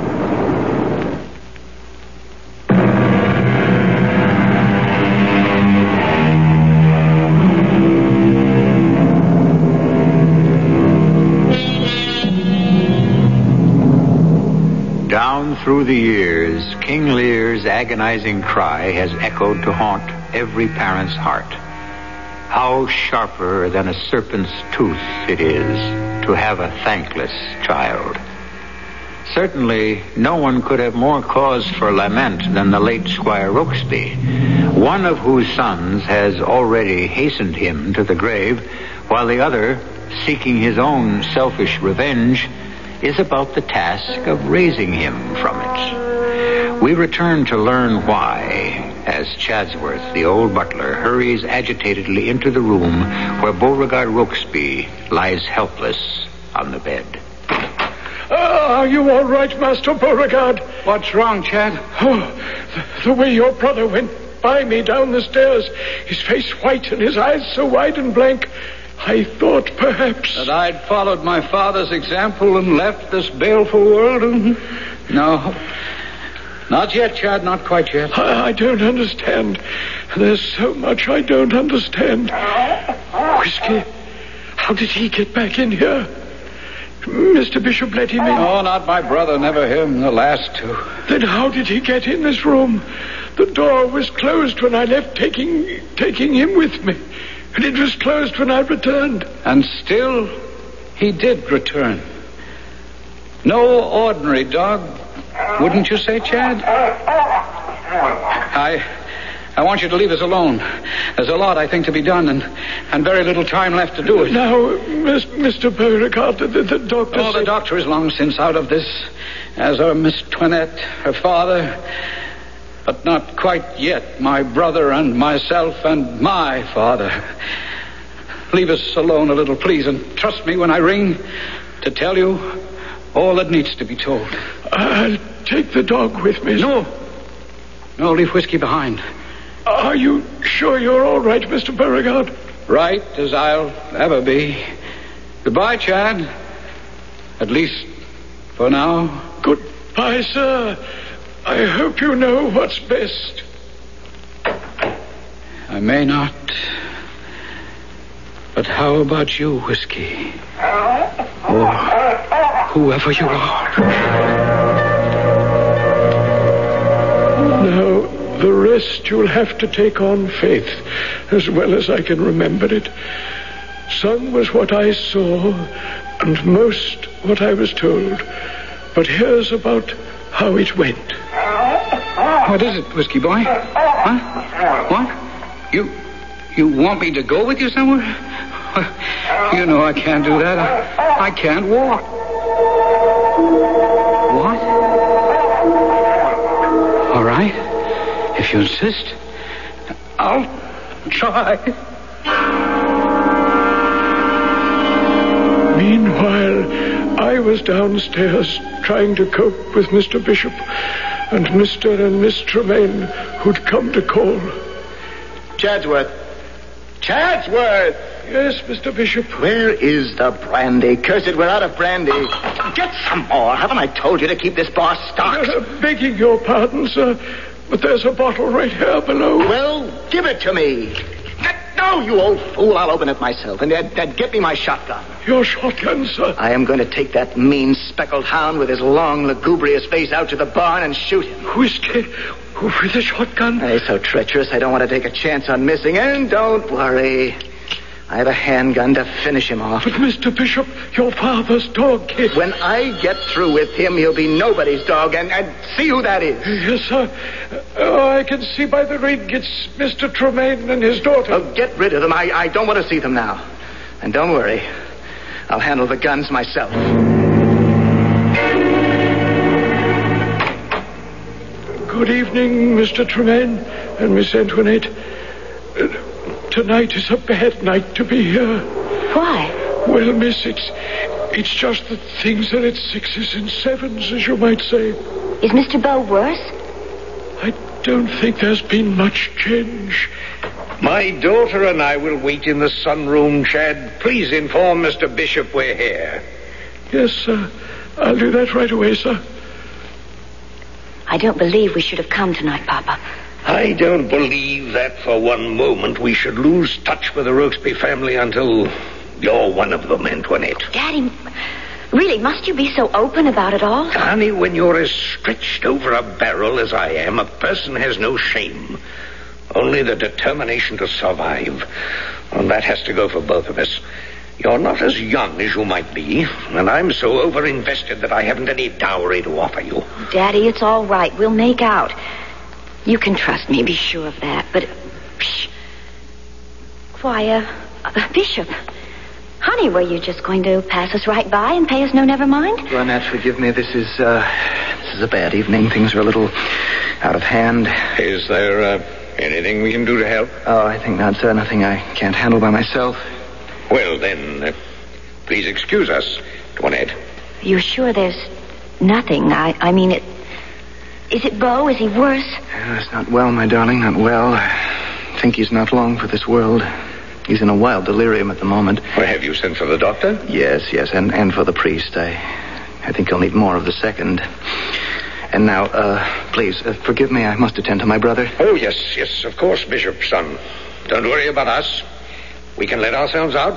Down through the years, King Lear's agonizing cry has echoed to haunt every parent's heart. How sharper than a serpent's tooth it is to have a thankless child. Certainly, no one could have more cause for lament than the late Squire Rokesby, one of whose sons has already hastened him to the grave, while the other, seeking his own selfish revenge, is about the task of raising him from it. We return to learn why, as Chadsworth, the old butler, hurries agitatedly into the room where Beauregard Rokesby lies helpless on the bed. Ah, are you all right, Master Beauregard? What's wrong, Chad? Oh, the, the way your brother went by me down the stairs, his face white and his eyes so wide and blank, I thought perhaps... That I'd followed my father's example and left this baleful world? No. Not yet, Chad, not quite yet. I, I don't understand. There's so much I don't understand. Whiskey, how did he get back in here? Mister Bishop let him in. No, not my brother, never him, the last two. Then how did he get in this room? The door was closed when I left, taking taking him with me. And it was closed when I returned. And still, he did return. No ordinary dog, wouldn't you say, Chad? I... I want you to leave us alone. There's a lot, I think, to be done, and, and very little time left to do it. Now, Miss, Mister Beauregard, the, the doctor Oh, said... the doctor is long since out of this, as are Miss Toinette, her father, but not quite yet my brother and myself and my father. Leave us alone a little, please, and trust me when I ring to tell you all that needs to be told. I'll take the dog with me. No. No, leave Whiskey behind. Are you sure you're all right, Mister Beauregard? Right as I'll ever be. Goodbye, Chad. At least for now. Goodbye, sir. I hope you know what's best. I may not. But how about you, Whiskey? Or whoever you are. Now, the rest you'll have to take on faith, as well as I can remember it. Some was what I saw, and most what I was told. But here's about how it went. What is it, Whiskey Boy? Huh? What? You you want me to go with you somewhere? You know I can't do that. I, I can't walk. What? All right. If you insist, I'll try. Meanwhile, I was downstairs trying to cope with Mister Bishop and Mister and Miss Tremaine, who'd come to call. Chadsworth. Chadsworth! Yes, Mister Bishop. Where is the brandy? Curse it, we're out of brandy. Get some more. Haven't I told you to keep this bar stocked? Uh, begging your pardon, sir, but there's a bottle right here below. Well, give it to me. No, you old fool. I'll open it myself. And uh, uh, get me my shotgun. Your shotgun, sir? I am going to take that mean speckled hound with his long, lugubrious face out to the barn and shoot him. Whiskey? With a shotgun? He's so treacherous, I don't want to take a chance on missing. And don't worry. I have a handgun to finish him off. But, Mister Bishop, your father's dog, kid. When I get through with him, he'll be nobody's dog. And, and see who that is. Yes, sir. Oh, I can see by the ring it's Mister Tremaine and his daughter. Oh, get rid of them. I, I don't want to see them now. And don't worry. I'll handle the guns myself. Good evening, Mister Tremaine and Miss Antoinette. Uh, tonight is a bad night to be here. Why? Well, miss, it's it's just that things are at sixes and sevens, as you might say. Is Mister Bow worse? I don't think there's been much change. My daughter and I will wait in the sunroom, Chad. Please inform Mister Bishop we're here. Yes, sir. I'll do that right away, sir. I don't believe we should have come tonight, Papa. I don't believe that for one moment we should lose touch with the Rokesby family until you're one of them, Antoinette. Daddy, really, must you be so open about it all? Honey, when you're as stretched over a barrel as I am, a person has no shame. Only the determination to survive. And that has to go for both of us. You're not as young as you might be, and I'm so over-invested that I haven't any dowry to offer you. Daddy, it's all right. We'll make out. You can trust me, be sure of that. But, psh. Why, uh, uh, Bishop, honey, were you just going to pass us right by and pay us no never mind? Well, Nat, forgive me. This is, uh, this is a bad evening. Things are a little out of hand. Is there, uh, anything we can do to help? Oh, I think not, sir. Nothing I can't handle by myself. Well, then, uh, please excuse us, Antoinette. You're sure there's nothing? I, I mean, it... Is it Bo? Is he worse? Yeah, he's not well, my darling, not well. I think he's not long for this world. He's in a wild delirium at the moment. Well, have you sent for the doctor? Yes, yes, and, and for the priest. I, I think he'll need more of the second. And now, uh, please, uh, forgive me. I must attend to my brother. Oh, yes, yes, of course, Bishop, son. Don't worry about us. We can let ourselves out.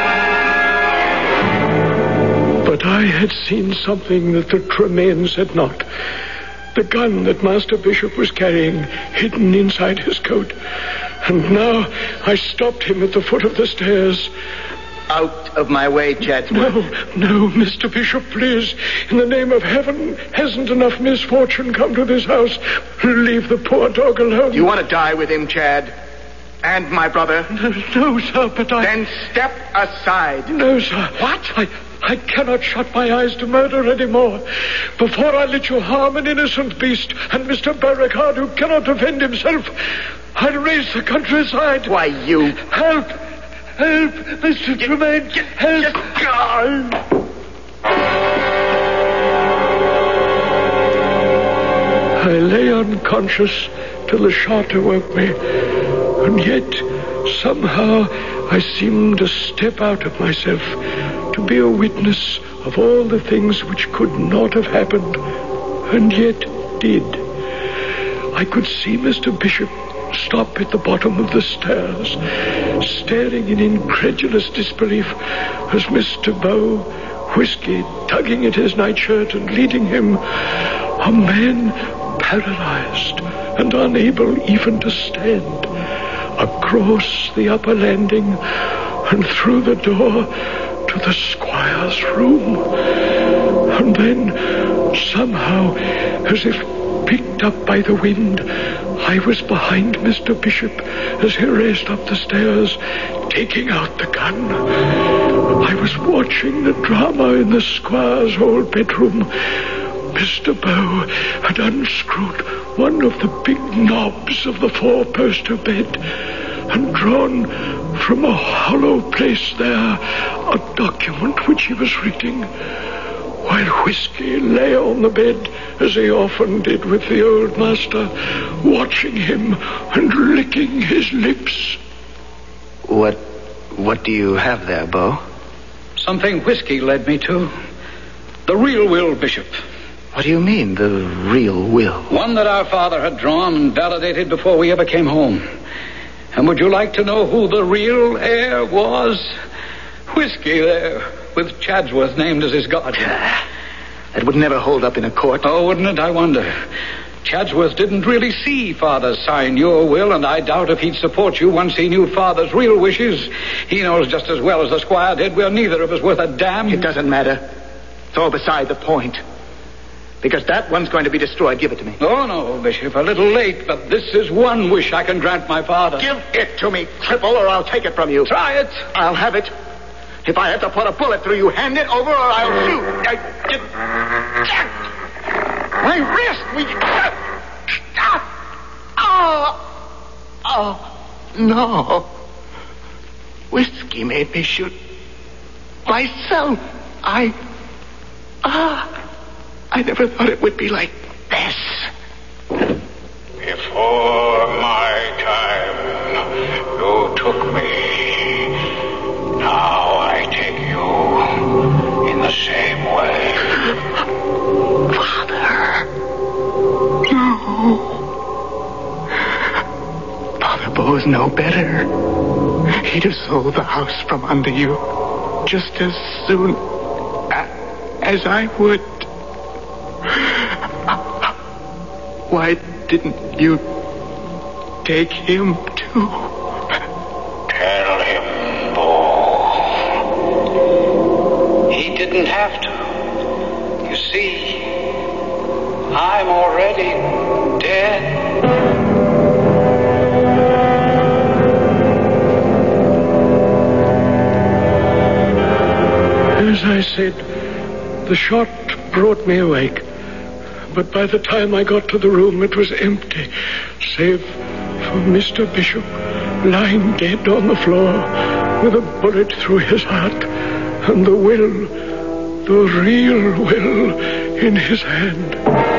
But I had seen something that the Tremaines had not. The gun that Master Bishop was carrying hidden inside his coat. And now I stopped him at the foot of the stairs. Out of my way, Chadsworth. No, no, Mister Bishop, please. In the name of heaven, hasn't enough misfortune come to this house? Leave the poor dog alone. You want to die with him, Chad? And my brother? No, no, sir, but I... Then step aside. No, sir. What? I... I cannot shut my eyes to murder anymore. Before I let you harm an innocent beast and Mister Beauregard, who cannot defend himself, I'll raise the countryside. Why, you... Help! Help, Mister Tremaine! Help! Just go! I lay unconscious till the shot awoke me. And yet, somehow, I seemed to step out of myself, to be a witness of all the things which could not have happened, and yet did. I could see Mister Bishop stop at the bottom of the stairs, staring in incredulous disbelief as Mister Bow, Whiskey, tugging at his nightshirt and leading him, a man paralyzed and unable even to stand, across the upper landing and through the door to the squire's room. And then, somehow, as if picked up by the wind, I was behind Mister Bishop as he raced up the stairs, taking out the gun. I was watching the drama in the squire's old bedroom. Mister Bow had unscrewed one of the big knobs of the four-poster bed and drawn from a hollow place there a document which he was reading, while Whiskey lay on the bed, as he often did with the old master, watching him and licking his lips. What, what do you have there, Bo? Something Whiskey led me to. The real will, Bishop. What do you mean, the real will? One that our father had drawn and validated before we ever came home. And would you like to know who the real heir was? Whiskey there, with Chadsworth named as his guardian. That would never hold up in a court. Oh, wouldn't it? I wonder. Chadsworth didn't really see Father sign your will, and I doubt if he'd support you once he knew Father's real wishes. He knows just as well as the squire did we're neither of us worth a damn. It doesn't matter. It's all beside the point. Because that one's going to be destroyed. Give it to me. Oh, no, Bishop. A little late, but this is one wish I can grant my father. Give it to me, cripple, or I'll take it from you. Try it. I'll have it. If I have to put a bullet through you, hand it over or I'll shoot. I, it, my wrist! We, stop! Oh! Oh, no. Whiskey made me shoot myself. I... Ah... I never thought it would be like this. Before my time, you took me. Now I take you in the same way. Father. No. Father Bow's no better. He'd have sold the house from under you just as soon as I would. Why didn't you take him too? Tell him, Bo. He didn't have to. You see, I'm already dead. As I said, the shot brought me awake. But by the time I got to the room, it was empty, save for Mister Bishop lying dead on the floor with a bullet through his heart and the will, the real will, in his hand.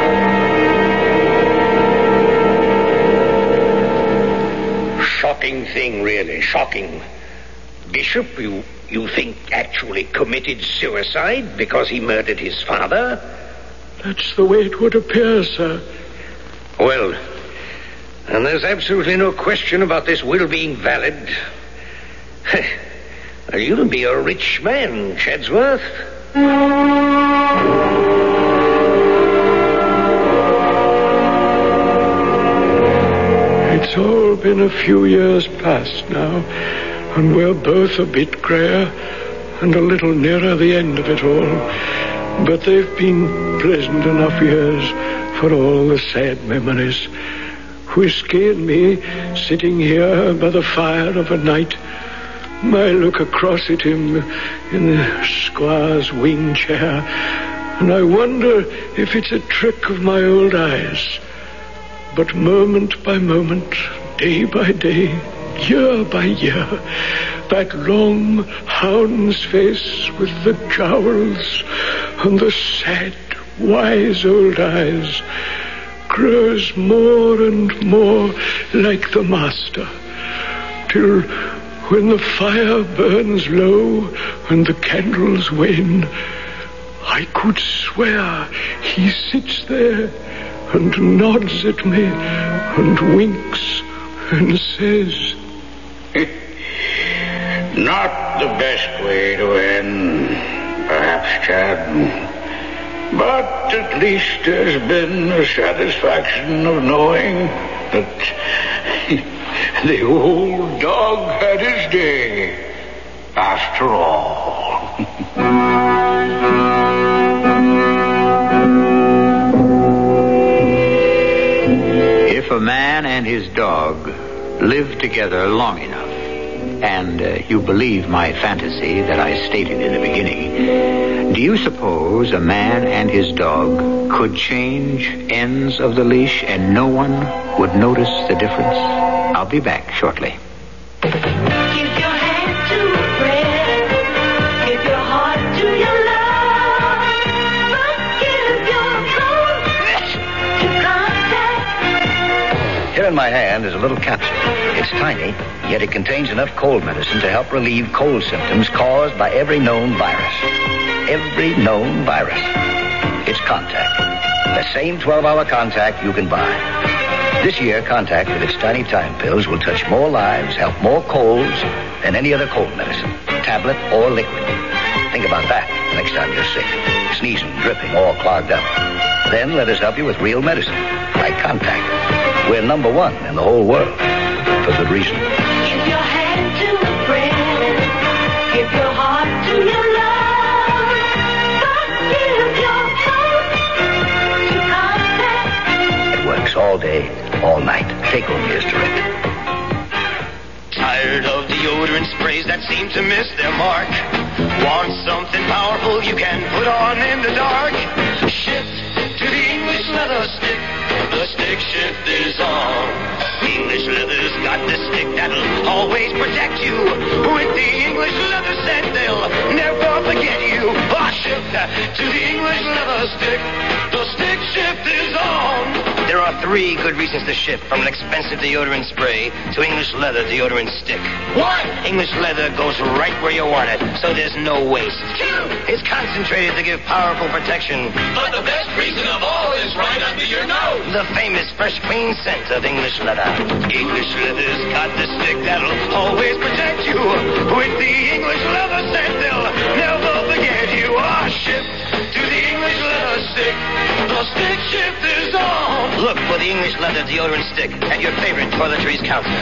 Shocking thing, really, shocking. Bishop, you, you think actually committed suicide because he murdered his father? That's the way it would appear, sir. Well, and there's absolutely no question about this will being valid. You'll be a rich man, Chadsworth. It's all been a few years past now, and we're both a bit grayer and a little nearer the end of it all. But they've been pleasant enough years for all the sad memories. Whiskey and me sitting here by the fire of a night. I look across at him in the squire's wing chair, and I wonder if it's a trick of my old eyes. But moment by moment, day by day, year by year, that long hound's face with the jowls and the sad, wise old eyes grows more and more like the master, till when the fire burns low and the candles wane, I could swear he sits there and nods at me and winks and says, not the best way to end, perhaps, Chad. But at least there's been the satisfaction of knowing that the old dog had his day, after all. a man and his dog live together long enough, and uh, you believe my fantasy that I stated in the beginning, do you suppose a man and his dog could change ends of the leash and no one would notice the difference? I'll be back shortly. Give your hand to a friend. Give your heart to your love. But give your phone to contact. Here in my hand is a little capsule. It's tiny, yet it contains enough cold medicine to help relieve cold symptoms caused by every known virus. Every known virus. It's Contact. The same twelve-hour Contact you can buy. This year, Contact with its tiny time pills will touch more lives, help more colds than any other cold medicine, tablet or liquid. Think about that next time you're sick, sneezing, dripping, or clogged up. Then let us help you with real medicine, like Contact. We're number one in the whole world, for good reason. Give your hand to a friend. Give your heart to your love. But give your phone to contact. It works all day, all night. Take home here's directed. Tired of deodorant sprays that seem to miss their mark? Want something powerful you can put on in the dark? Shift to the English leather stick. The stick shift is on. English leather's got the stick that'll always protect you. With the English leather set, they'll never forget you. Oh, shift to the English leather stick. The stick shift is on. There are three good reasons to shift from an expensive deodorant spray to English leather deodorant stick. One, English leather goes right where you want it, so there's no waste. Two, it's concentrated to give powerful protection. But the best reason of all is right under your nose. The famous fresh, clean scent of English leather. English leather's got the stick that'll always protect you. With the English leather scent, they'll never forget you. Ah, shift to the English leather stick. The stick shift is on. Look for the English leather deodorant stick at your favorite toiletries counter.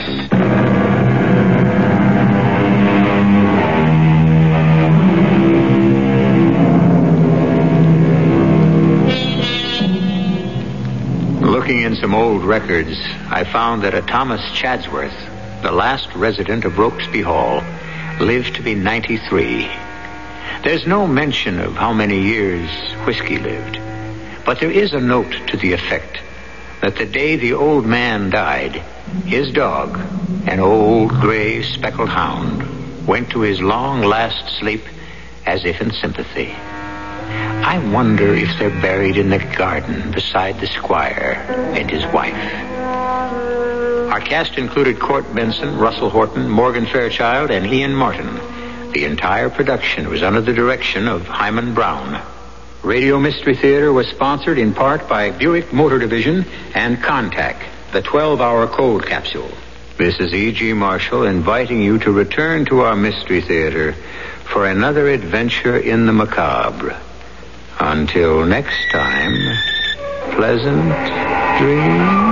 Looking in some old records, I found that a Thomas Chadsworth, the last resident of Rokesby Hall, lived to be ninety-three. There's no mention of how many years Whiskey lived, but there is a note to the effect that the day the old man died, his dog, an old gray speckled hound, went to his long last sleep as if in sympathy. I wonder if they're buried in the garden beside the squire and his wife. Our cast included Court Benson, Russell Horton, Morgan Fairchild, and Ian Martin. The entire production was under the direction of Hyman Brown. Radio Mystery Theater was sponsored in part by Buick Motor Division and Contact, the twelve-hour cold capsule. This is E G. Marshall inviting you to return to our Mystery Theater for another adventure in the macabre. Until next time, pleasant dreams.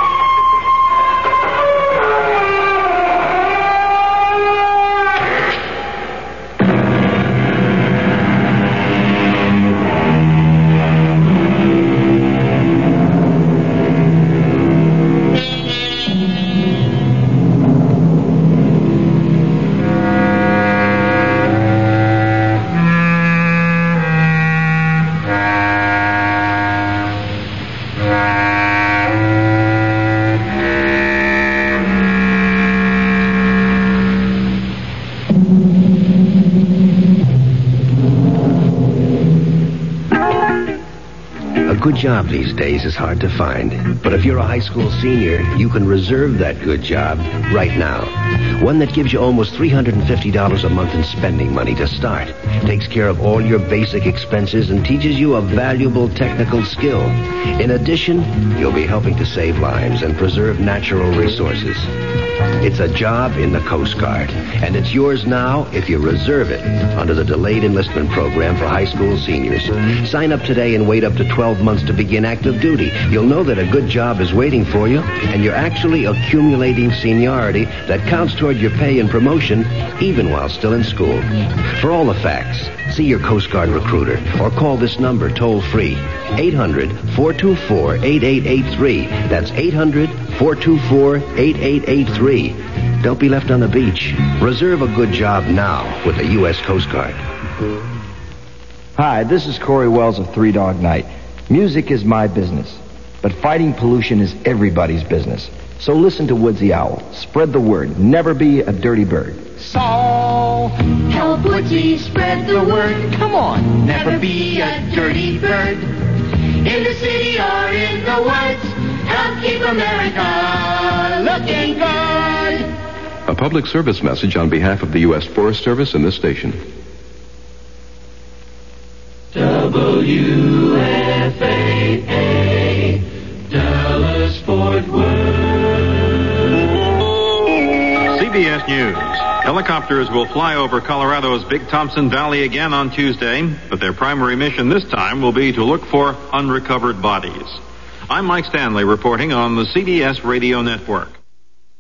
Good job these days is hard to find. But if you're a high school senior, you can reserve that good job right now. One that gives you almost three hundred fifty dollars a month in spending money to start. Takes care of all your basic expenses and teaches you a valuable technical skill. In addition, you'll be helping to save lives and preserve natural resources. It's a job in the Coast Guard, and it's yours now if you reserve it under the Delayed Enlistment Program for high school seniors. Sign up today and wait up to twelve months to begin active duty. You'll know that a good job is waiting for you, and you're actually accumulating seniority that counts toward your pay and promotion even while still in school. For all the facts, see your Coast Guard recruiter or call this number toll-free, eight hundred, four two four, eight eight eight three. That's eight hundred, four two four, eight eight eight three. Don't be left on the beach. Reserve a good job now with the U S Coast Guard. Hi, this is Corey Wells of Three Dog Night. Music is my business, but fighting pollution is everybody's business. So listen to Woodsy Owl. Spread the word. Never be a dirty bird. So, help Woodsy spread the word. Come on, never be a dirty bird. In the city or in the woods, help keep America looking good. A public service message on behalf of the U S Forest Service and this station. W F A A, Dallas Fort Worth. C B S News. Helicopters will fly over Colorado's Big Thompson Valley again on Tuesday, but their primary mission this time will be to look for unrecovered bodies. I'm Mike Stanley reporting on the C B S Radio Network.